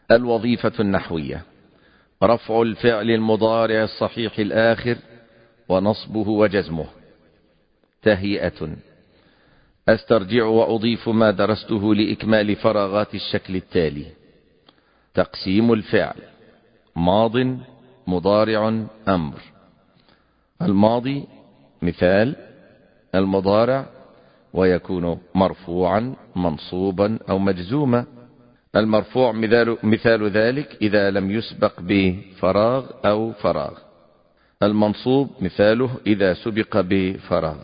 الوظيفة النحوية: رفع الفعل المضارع الصحيح الآخر ونصبه وجزمه. تهيئة: أسترجع وأضيف ما درسته لإكمال فراغات الشكل التالي. تقسيم الفعل: ماض، مضارع، أمر. الماضي مثال المضارع، ويكون مرفوعا منصوبا أو مجزوما. المرفوع مثال ذلك إذا لم يسبق بفراغ أو فراغ. المنصوب مثاله إذا سبق بفراغ.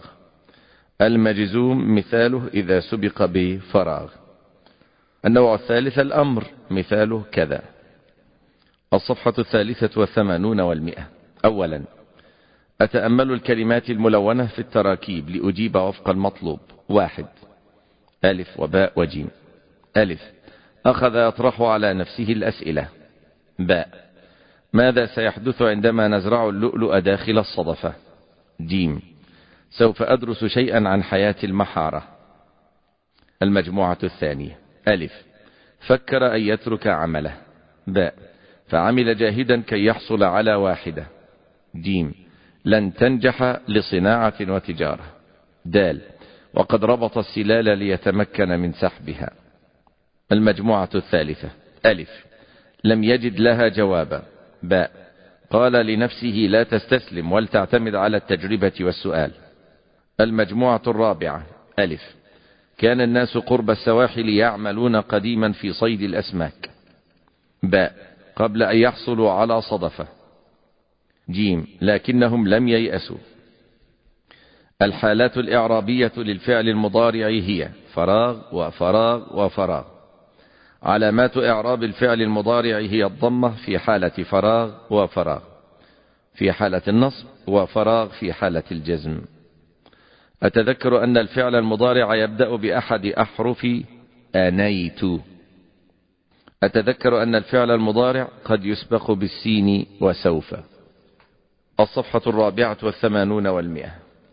المجزوم مثاله إذا سبق بفراغ. النوع الثالث الأمر، مثاله كذا. الصفحة 83 و100. أولا، أتأمل الكلمات الملونة في التراكيب لأجيب وفق المطلوب. 1. ألف وباء وجيم. ألف: أخذ يطرح على نفسه الأسئلة. باء: ماذا سيحدث عندما نزرع اللؤلؤ داخل الصدفة؟ جيم: سوف أدرس شيئا عن حياة المحارة. المجموعة الثانية: ألف: فكر أن يترك عمله. باء: فعمل جاهدا كي يحصل على واحدة. جيم: لن تنجح لصناعة وتجارة. دال: وقد ربط السلال ليتمكن من سحبها. المجموعة الثالثة: ألف: لم يجد لها جوابا. باء: قال لنفسه لا تستسلم ولتعتمد على التجربة والسؤال. المجموعة الرابعة: ألف: كان الناس قرب السواحل يعملون قديما في صيد الأسماك. باء: قبل أن يحصلوا على صدفة. جيم: لكنهم لم ييأسوا. الحالات الإعرابية للفعل المضارع هي فراغ وفراغ وفراغ. علامات إعراب الفعل المضارع هي الضمة في حالة فراغ وفراغ في حالة النصب، وفراغ في حالة الجزم. أتذكر أن الفعل المضارع يبدأ بأحد أحرف آنيت. أتذكر أن الفعل المضارع قد يسبق بالسين وسوف. الصفحة 84 و100.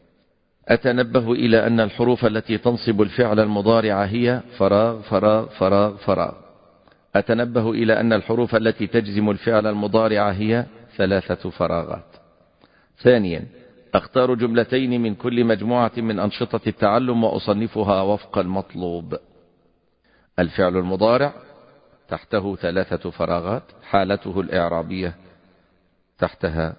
أتنبه إلى أن الحروف التي تنصب الفعل المضارع هي فراغ فراغ فراغ فراغ. أتنبه إلى أن الحروف التي تجزم الفعل المضارع هي 3 فراغات. ثانيا، أختار جملتين من كل مجموعة من أنشطة التعلم وأصنفها وفق المطلوب. الفعل المضارع تحته 3 فراغات، حالته الإعرابية تحتها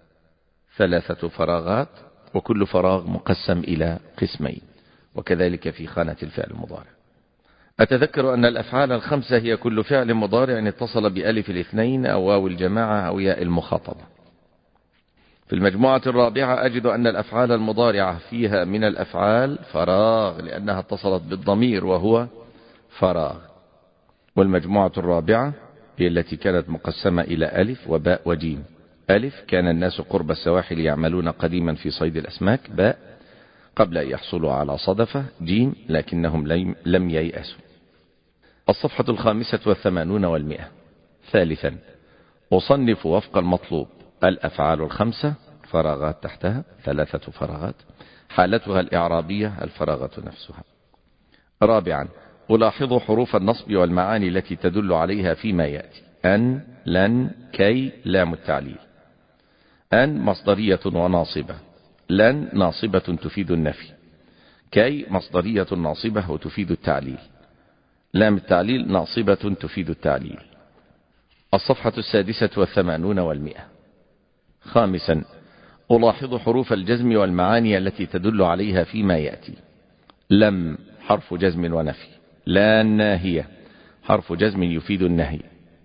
3 فراغات، وكل فراغ مقسم إلى قسمين، وكذلك في خانة الفعل المضارع. أتذكر أن الأفعال ال5 هي كل فعل مضارع اتصل بألف الاثنين أو واو الجماعة أو ياء المخاطبة. في المجموعة الرابعة أجد أن الأفعال المضارعة فيها من الأفعال فراغ لأنها اتصلت بالضمير وهو فراغ. والمجموعة الرابعة هي التي كانت مقسمة إلى ألف وباء وجيم. ألف: كان الناس قرب السواحل يعملون قديما في صيد الأسماك. باء: قبل أن يحصلوا على صدفة. جيم: لكنهم لم ييأسوا. الصفحة 85 و100. ثالثا، أصنف وفق المطلوب الأفعال ال5 فراغات تحتها 3 فراغات، حالتها الإعرابية الفراغة نفسها. رابعا، ألاحظ حروف النصب والمعاني التي تدل عليها فيما يأتي. أن، لن، كي، لام التعليل. أن مصدرية وناصبة. لن ناصبة تفيد النفي. كي مصدرية ناصبة وتفيد التعليل. لام التعليل ناصبة تفيد التعليل. الصفحة 86 و100. خامسا، ألاحظ حروف الجزم والمعاني التي تدل عليها فيما يأتي. لم حرف جزم ونفي. لا الناهية حرف جزم يفيد النهي.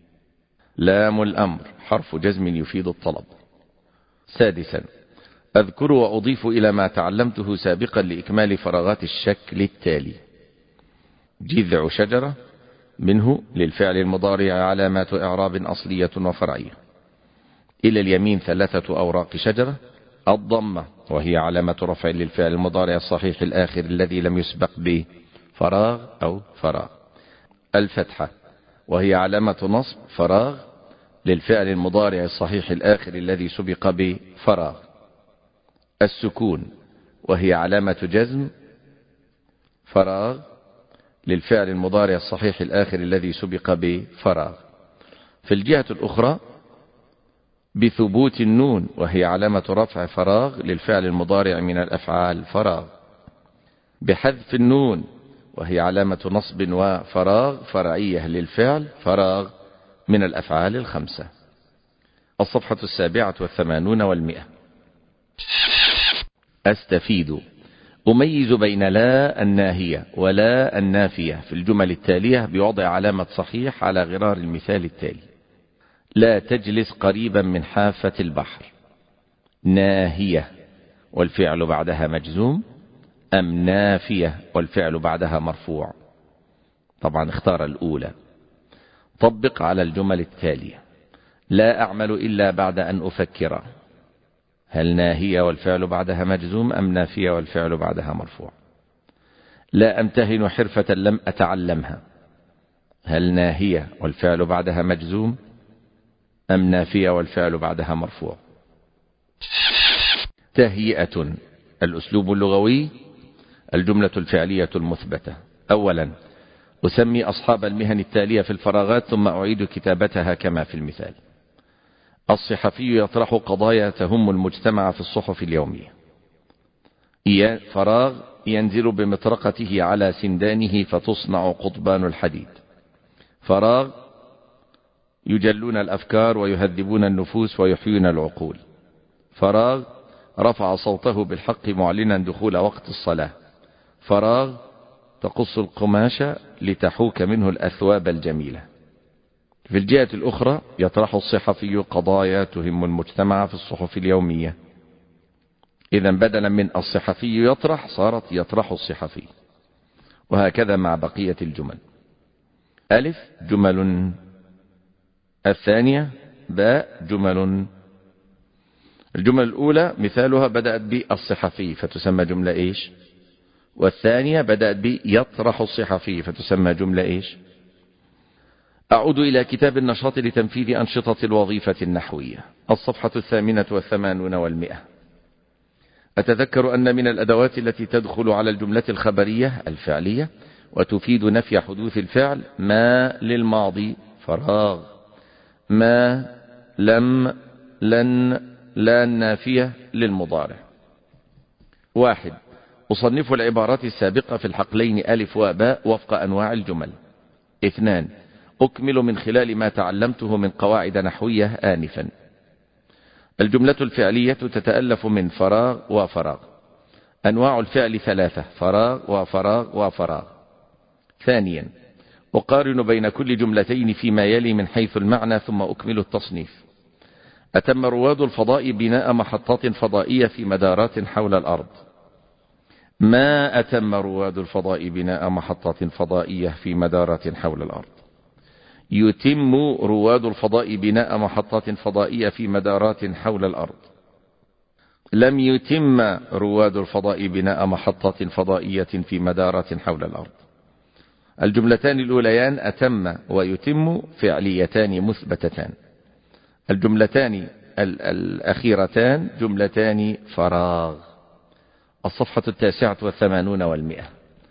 لام الأمر حرف جزم يفيد الطلب. سادسا، أذكر وأضيف إلى ما تعلمته سابقا لإكمال فراغات الشكل التالي. جذع شجرة، منه للفعل المضارع علامات إعراب أصلية وفرعية. إلى اليمين 3 أوراق شجرة. الضمة وهي علامة رفع للفعل المضارع الصحيح الآخر الذي لم يسبق بفراغ أو فراغ. الفتحة وهي علامة نصب فراغ للفعل المضارع الصحيح الآخر الذي سبق بفراغ. السكون وهي علامة جزم فراغ للفعل المضارع الصحيح الآخر الذي سبق بفراغ. في الجهة الأخرى بثبوت النون وهي علامة رفع فراغ للفعل المضارع من الأفعال فراغ، بحذف النون وهي علامة نصب وفراغ فرعية للفعل فراغ من الأفعال الخمسة. الصفحة 87 و100. أستفيد. أميز بين لا الناهية ولا النافية في الجمل التالية بوضع علامة صحيح على غرار المثال التالي: لا تجلس قريبا من حافة البحر. ناهية والفعل بعدها مجزوم أم نافية والفعل بعدها مرفوع؟ طبعا اختار الأولى. طبق على الجمل التالية: لا أعمل إلا بعد أن أفكر. هل ناهية والفعل بعدها مجزوم أم نافية والفعل بعدها مرفوع؟ لا أمتهن حرفة لم أتعلمها. هل ناهية والفعل بعدها مجزوم أم نافية والفعل بعدها مرفوع؟ تهيئة. الأسلوب اللغوي: الجملة الفعلية المثبتة. أولا، أسمي أصحاب المهن التالية في الفراغات ثم أعيد كتابتها كما في المثال. الصحفي يطرح قضايا تهم المجتمع في الصحف اليومية. فراغ ينزل بمطرقته على سندانه فتصنع قضبان الحديد. فراغ يجلون الأفكار ويهذبون النفوس ويحيون العقول. فراغ رفع صوته بالحق معلنا دخول وقت الصلاة. فراغ تقص القماش لتحوك منه الأثواب الجميلة. في الجهة الأخرى يطرح الصحفي قضايا تهم المجتمع في الصحف اليومية. إذا بدلا من الصحفي يطرح صارت يطرح الصحفي، وهكذا مع بقية الجمل. ألف جمل. الثانية باء جمل. الجمل الأولى مثالها بدأت بالصحفي فتسمى جملة إيش؟ والثانية بدأت بيطرح الصحفي فتسمى جملة إيش؟ أعود إلى كتاب النشاط لتنفيذ أنشطة الوظيفة النحوية. الصفحة 88 و100. أتذكر أن من الأدوات التي تدخل على الجملة الخبرية الفعلية وتفيد نفي حدوث الفعل ما للماضي فراغ، ما، لم، لن، لا النافية للمضارع. واحد، أصنف العبارات السابقة في الحقلين ألف وباء وفق أنواع الجمل. اثنان، أكمل من خلال ما تعلمته من قواعد نحوية آنفا. الجملة الفعلية تتألف من فراغ وفراغ. أنواع الفعل ثلاثة: فراغ وفراغ وفراغ. ثانيا، أقارن بين كل جملتين فيما يلي من حيث المعنى ثم أكمل التصنيف. أتم رواد الفضاء بناء محطات فضائية في مدارات حول الأرض. ما أتم رواد الفضاء بناء محطات فضائية في مدارات حول الأرض. يتم رواد الفضاء بناء محطات فضائية في مدارات حول الأرض. لم يتم رواد الفضاء بناء محطات فضائية في مدارات حول الأرض. الجملتان الأوليان أتم ويتم فعليتان مثبتتان. الجملتان الأخيرتان جملتان فراغ. الصفحة 89 و100.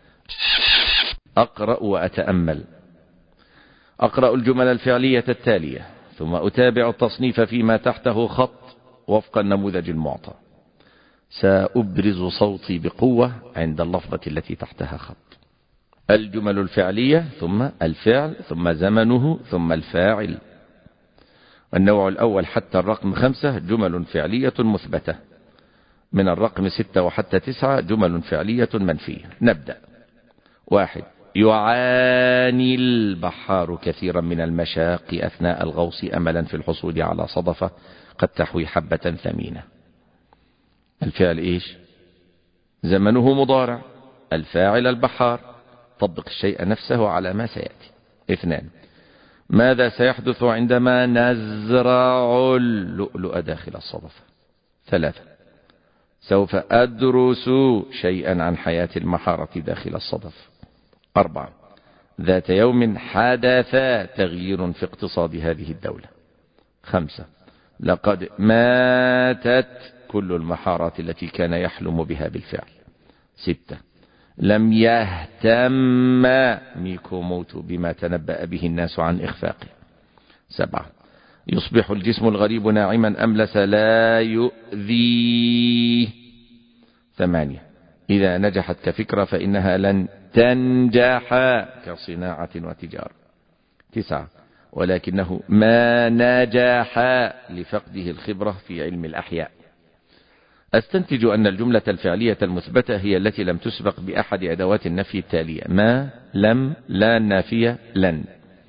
أقرأ وأتأمل. أقرأ الجمل الفعلية التالية ثم أتابع التصنيف فيما تحته خط وفق النموذج المعطى. سأبرز صوتي بقوة عند اللفظة التي تحتها خط. الجمل الفعلية ثم الفعل ثم زمنه ثم الفاعل. النوع الأول حتى الرقم 5 جمل فعلية مثبتة. من الرقم 6 وحتى 9 جمل فعلية منفية. نبدأ. 1. يعاني البحار كثيرا من المشاق أثناء الغوص أملا في الحصول على صدفة قد تحوي حبة ثمينة. الفعل إيش؟ زمنه مضارع. الفاعل البحار. طبق الشيء نفسه على ما سيأتي. 2. ماذا سيحدث عندما نزرع اللؤلؤ داخل الصدفة؟ 3. سوف أدرس شيئا عن حياة المحارة داخل الصدف. 4. ذات يوم حدث تغيير في اقتصاد هذه الدولة. 5. لقد ماتت كل المحارات التي كان يحلم بها بالفعل. 6. لم يهتم ميكوموتو بما تنبأ به الناس عن إخفاقه. 7. يصبح الجسم الغريب ناعما أملس لا يؤذيه. 8. إذا نجحت كفكرة فإنها لن تنجح كصناعة وتجارة. 9. ولكنه ما نجح لفقده الخبرة في علم الأحياء. أستنتج أن الجملة الفعلية المثبتة هي التي لم تسبق بأحد أدوات النفي التالية: ما، لم، لا النافية، لن.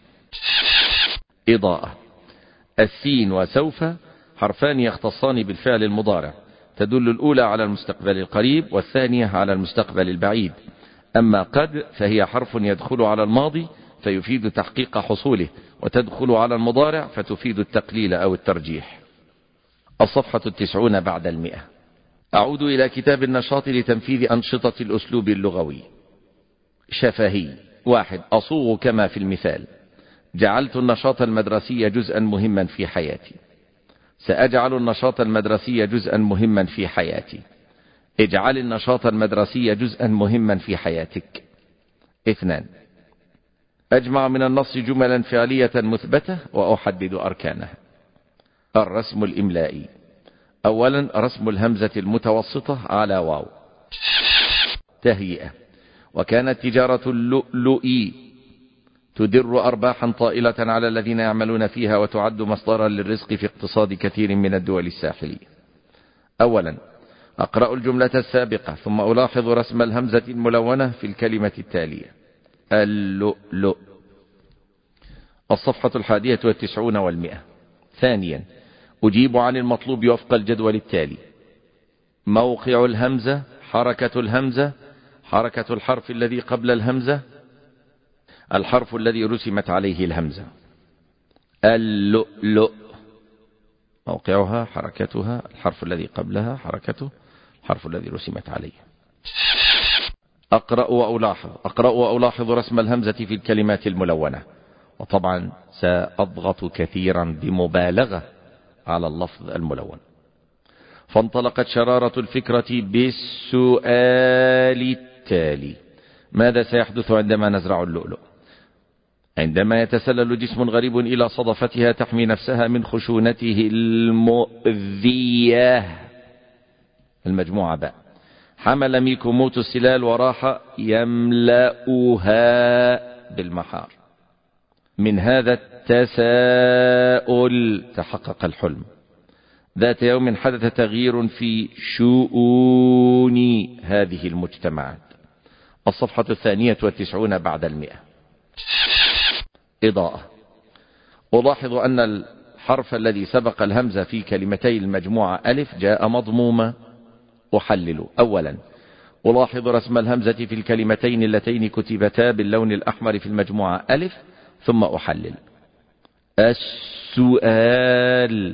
إضاءة. السين وسوف حرفان يختصان بالفعل المضارع، تدل الأولى على المستقبل القريب والثانية على المستقبل البعيد. أما قد فهي حرف يدخل على الماضي فيفيد تحقيق حصوله، وتدخل على المضارع فتفيد التقليل أو الترجيح. الصفحة 90 بعد 100. أعود إلى كتاب النشاط لتنفيذ أنشطة الأسلوب اللغوي. شفهي. 1. أصوغ كما في المثال: جعلت النشاط المدرسي جزءا مهما في حياتي. سأجعل النشاط المدرسي جزءا مهما في حياتي. اجعل النشاط المدرسي جزءا مهما في حياتك. 2. أجمع من النص جملا فعلية مثبتة وأحدد أركانها. الرسم الإملائي. أولا رسم الهمزة المتوسطة على واو. تهيئة. وكانت تجارة اللؤلؤ تدر أرباحا طائلة على الذين يعملون فيها، وتعد مصدرا للرزق في اقتصاد كثير من الدول الساحلية. أولا أقرأ الجملة السابقة ثم ألاحظ رسم الهمزة الملونة في الكلمة التالية: اللؤلؤ. الصفحة 91 والمئة. ثانيا أجيب عن المطلوب وفق الجدول التالي: موقع الهمزة، حركة الهمزة، حركة الحرف الذي قبل الهمزة، الحرف الذي رسمت عليه الهمزة. اللؤلؤ. موقعها، حركتها، الحرف الذي قبلها، حركته، الحرف الذي رسمت عليه. أقرأ وألاحظ رسم الهمزة في الكلمات الملونة. وطبعا سأضغط كثيرا بمبالغة على اللفظ الملون. فانطلقت شرارة الفكرة بالسؤال التالي: ماذا سيحدث عندما نزرع اللؤلؤ؟ عندما يتسلل جسم غريب إلى صدفتها تحمي نفسها من خشونته المؤذية. المجموعة باء. حمل ميكوموت السلال وراح يملأها بالمحار. من هذا التساؤل تحقق الحلم. ذات يوم حدث تغيير في شؤون هذه المجتمعات. الصفحة 92 بعد 100. إضاءة. ألاحظ أن الحرف الذي سبق الهمزة في كلمتي المجموعة ألف جاء مضموما. أحلل. أولا ألاحظ رسم الهمزة في الكلمتين اللتين كتبتا باللون الأحمر في المجموعة ألف، ثم أحلل. السؤال،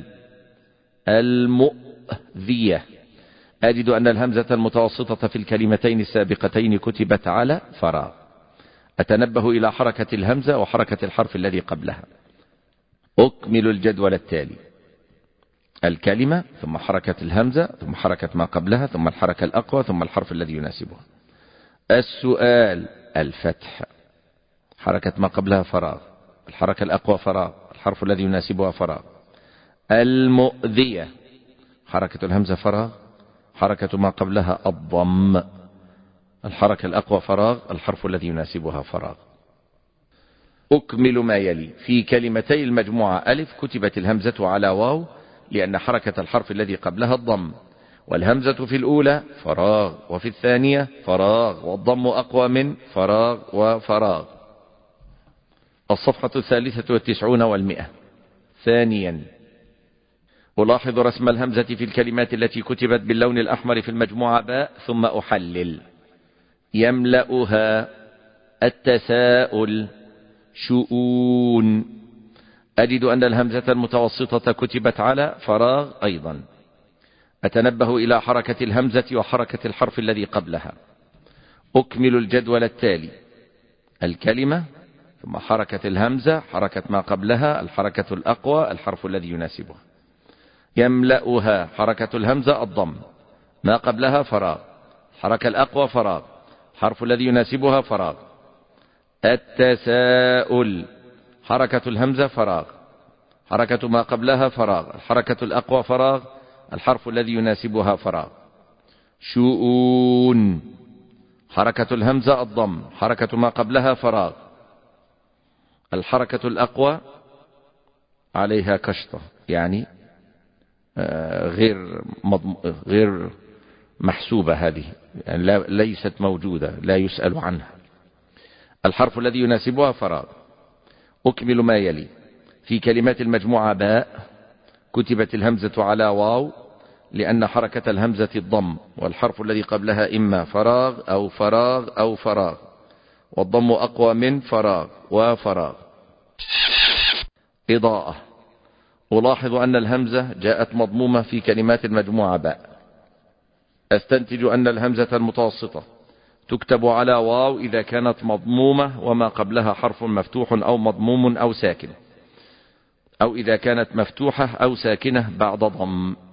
المؤذية. أجد أن الهمزة المتوسطة في الكلمتين السابقتين كتبت على فراغ. أتنبه إلى حركة الهمزة وحركة الحرف الذي قبلها. أكمل الجدول التالي: الكلمة، ثم حركة الهمزة، ثم حركة ما قبلها، ثم الحركة الأقوى، ثم الحرف الذي يناسبها. السؤال، الفتح، حركة ما قبلها فراغ، الحركة الأقوى فراغ، الحرف الذي يناسبها فراغ. المؤذية، حركة الهمزة فراغ، حركة ما قبلها الضم، الحركة الأقوى فراغ، الحرف الذي يناسبها فراغ. أكمل ما يلي: في كلمتي المجموعة ألف كتبت الهمزة على واو لأن حركة الحرف الذي قبلها الضم، والهمزة في الأولى فراغ، وفي الثانية فراغ، والضم أقوى من فراغ وفراغ. الصفحة 93 والمئة. ثانيا ألاحظ رسم الهمزة في الكلمات التي كتبت باللون الأحمر في المجموعة باء، ثم أحلل. يملأها، التساؤل، شؤون. أجد أن الهمزة المتوسطة كتبت على فراغ أيضا. أتنبه إلى حركة الهمزة وحركة الحرف الذي قبلها. أكمل الجدول التالي: الكلمة، ثم حركة الهمزة، حركة ما قبلها، الحركة الأقوى، الحرف الذي يناسبها. يملأها، حركة الهمزة الضم، ما قبلها فراغ، الحركة الأقوى فراغ، الحرف الذي يناسبها فراغ. التساؤل، حركة الهمزة فراغ، حركة ما قبلها فراغ، الحركة الأقوى فراغ، الحرف الذي يناسبها فراغ. شؤون، حركة الهمزة الضم، حركة ما قبلها فراغ، الحركة الأقوى عليها كشطة، يعني غير محسوبة هذه، يعني ليست موجودة، لا يسأل عنها. الحرف الذي يناسبها فراغ. أكمل ما يلي. في كلمات المجموعة باء كتبت الهمزة على واو لأن حركة الهمزة الضم، والحرف الذي قبلها إما فراغ أو فراغ أو فراغ، والضم أقوى من فراغ وفراغ. إضاءة. ألاحظ أن الهمزة جاءت مضمومة في كلمات المجموعة باء. أستنتج أن الهمزة المتوسطة تكتب على واو إذا كانت مضمومة وما قبلها حرف مفتوح أو مضموم أو ساكن، أو إذا كانت مفتوحة أو ساكنة بعد ضم.